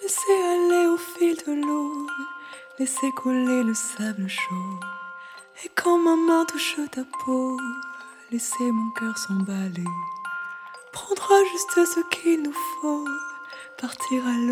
Laissez aller au fil de l'eau, laissez couler le sable chaud. Et quand ma main touche ta peau, laissez mon cœur s'emballer. Prendra juste ce qu'il nous faut, partir à l'eau.